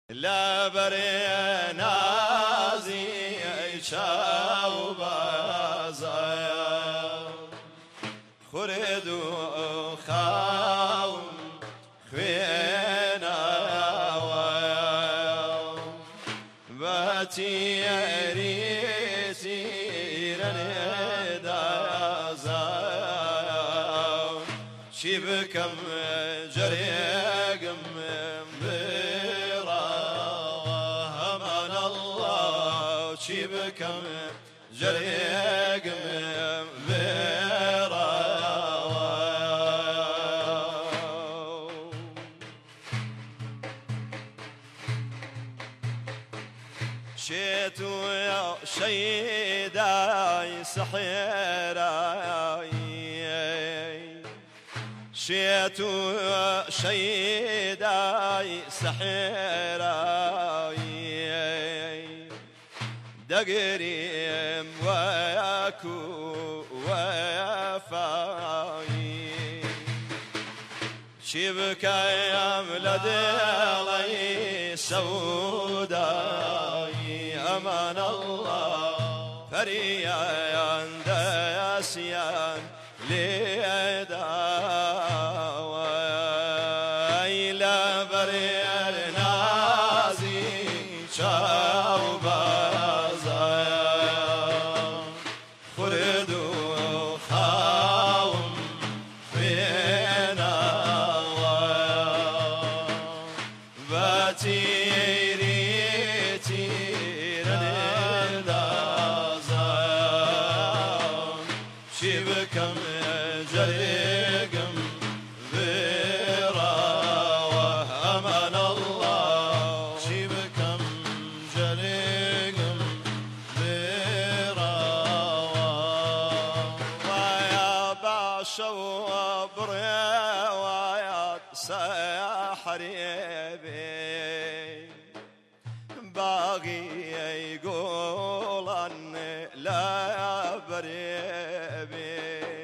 لا بري نازي شاو بازايا خرد وخاون خوينا ويا باتي ريسي رندا زايا شبكم جريقم شبكم جريق من بيرا شيتو يا شيداي سحيراي شيتو يا شيداي سحيراي دقريم وياكو ويافاي شبكة يا ملد الله سوداي أمان الله فريان داسيان ليداوي لا برير نازي شاوبا شبكم جريقم بيراوه أمان الله شبكم جريقم بيراوه ويا باشا بريوايات سيحريبي باقي يقول أني لا بريبي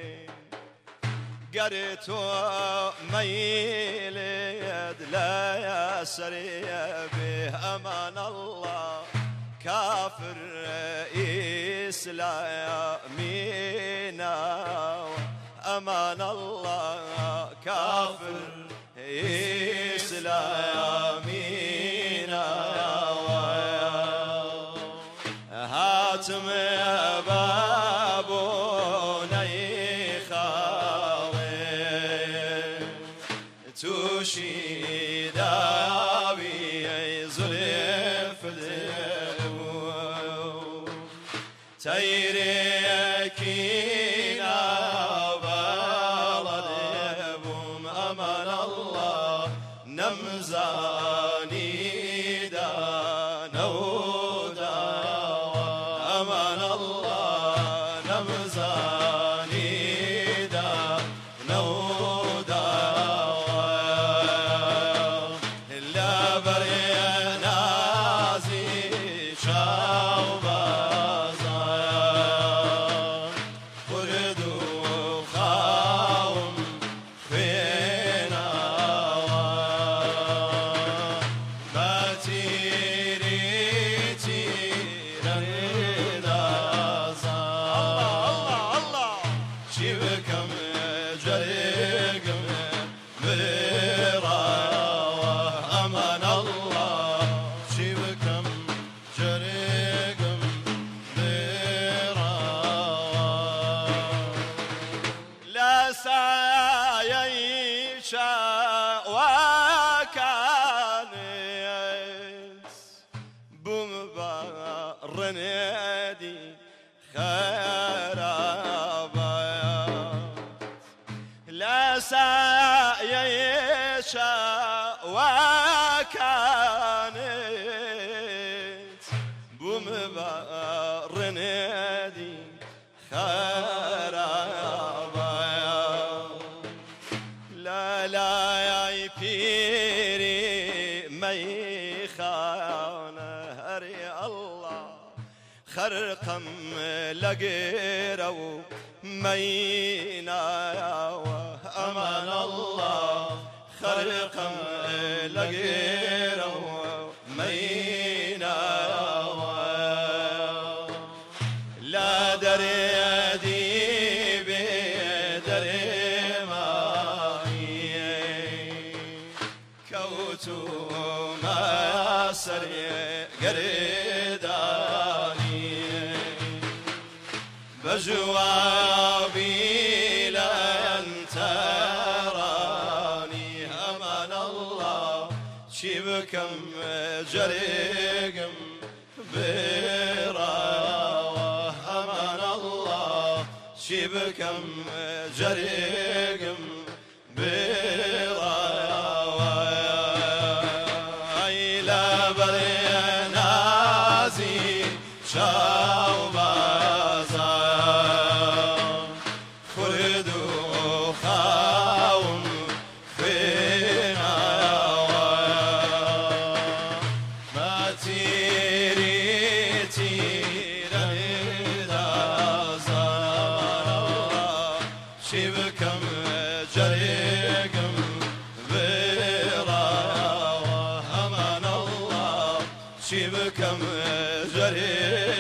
قريت ميلد لا يسري به أمان الله كافر إسلامينا أمان الله كافر إسلامينا هاتم بابونا يخاوي توشي داوي زلف الدبو تيريكينا بلدبوم أمان الله نمزاني دانو أمان الله نمزاني نودا إلا بري نازي شاوبازا خرد وخاوم فينا باتيريتي شبكم جريقم بيراوه أمان الله شبكم جريقم بيراوه لا سايشا وكانت بمبرنيدي لا سايشا وكانت بمبرنيدي خرابا لا يا بيري ميخانه هري الله خرقم لقيرو مينا أمان الله خرقم لقيرو سري قرداني بجوابي لن تراني أمان الله شبكم جريقم براوة أمان الله شبكم جريقم براوة إلى برنازي شاو بازار خرد وخاون فينا ما تيري شبكم جريقم براوة أمان الله شبكم جريقم